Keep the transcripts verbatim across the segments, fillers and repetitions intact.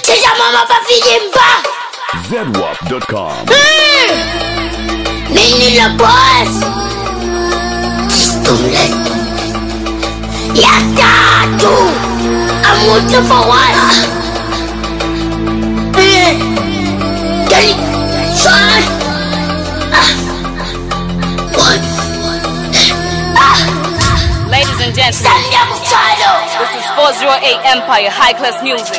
Sheja mama pa filimba Z W A P dot com. Nini la boss Stumlet Ya tatu Amuta fawas Eh Dali Shot Ah One Ah Ladies and gentlemen, this is four oh eight Empire High Class Music.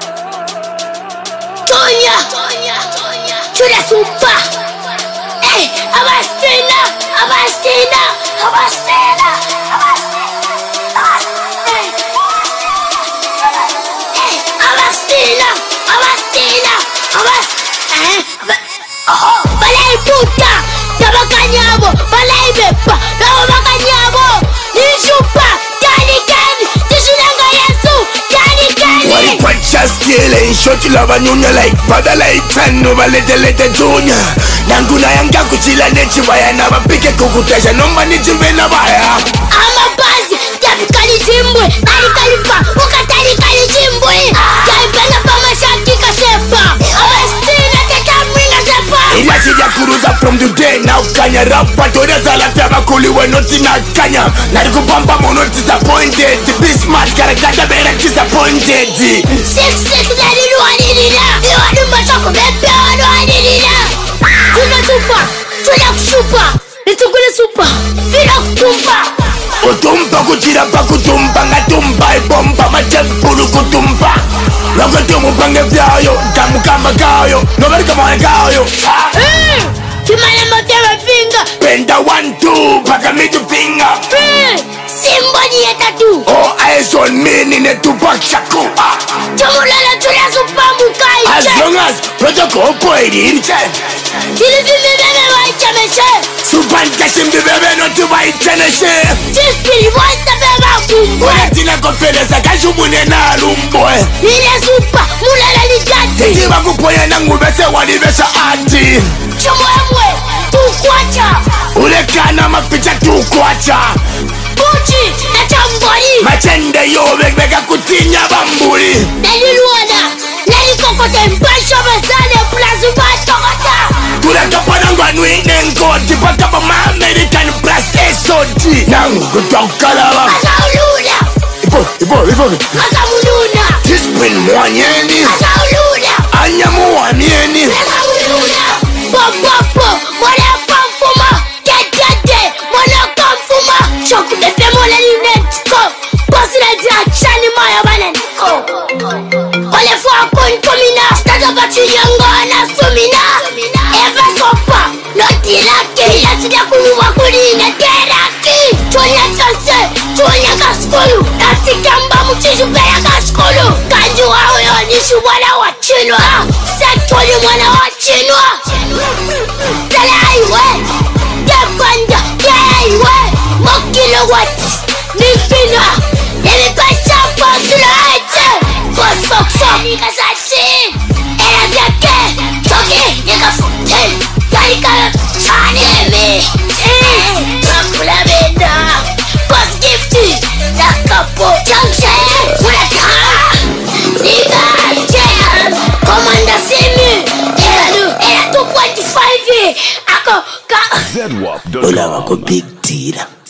Tonya Chula Supa Eh Abastina Abastina Abastina Abastina Abastina Abastina Oh Balai puta Tabakanyabo Balai bepa Tabakanyabo Nishupa Kani kani Tishulanga Yesu Kani kani Wali kwacha skile Shoti lava nyunya like Father like Tanu Valete lete junior Nanguna yanga kuchila nechi Vaya na wapike kukutesha Nomba nijimbe na vaya Ama bazi Javi kali jimbwe Kali kalifa Ukatali kali jimbwe Jaipena pama shaki kasepa Abastina teka mringa sepa Ila sija kuruza from today Now kanya rapa Toda zala fiaba kuli wenoti na kanya Nariku pampa mono disappointed Be smart karakata bera disappointed Six six nani luanirina Iwanu machoko bepe wanuanirina Tuna supa Tuna kushupa Nitukule supa Vila kutumpa Kutumpa kuchira pa kutumpa Ngatumpa ibompa majempulu kutumpa Logo tumu pange vyayo Kamu kama kayo Nobody kama wane kayo Kimane motewe finger Penda one two Paka middle finger Simbo ni yeta tu All eyes on me Nine Tupac Shakur Chumulala tuna supa mukai As long as Protocol poedi inche Tilifimi bebe wa ichemeshe Supanta shimbi bebe no tuba ichenese Tispili wasta beba kumbwe Wala tina konfedesa Kashumune na lumbwe Nile supa mulala ligati Titiba kupoye na ngubese walibesha ati Chumwemwe tukwacha Ulekana mapicha tukwacha Buchi na chambori Machende yo beka kutinya bambuli Neliluana Nelikokote mpasho mesane Plazu batokota Tuleka panangwa nwine nkoti Paka pa ma American plus S O T Nangu kutokalaba Asauluna Ipo, ipo, ipo Asauluna Tispin mwanyeni Asauluna Anyamu wanieni Asauluna Popopo Mwana pamfuma Ketete Mwana kamfuma Shoku pepe mwana linetiko Bosi na diachani maya baneniko Ole fwa kon komina Stata batu yongo na sumina Eva sopa Noti laki Yachida kunuwa kulina teraki Chonya chase Chonya kaskulu Nati kamba mchishu peya kaskulu Kanju wao yonishu mwana wachinwa Sekuli mwana wachinwa Tele aiwe Kepanda Keiwe Mokilo wati Nifina Nimipasha posula ete Posokso Nika sachi Era vyake Toki Nika fute Kalika Chaneme Nakula benda Post gifti Nakapo Junction Mulaka Nika Jam Commander Simu Era nu Era two point five Ako Ka Z W A P dot Ola wako com. big tira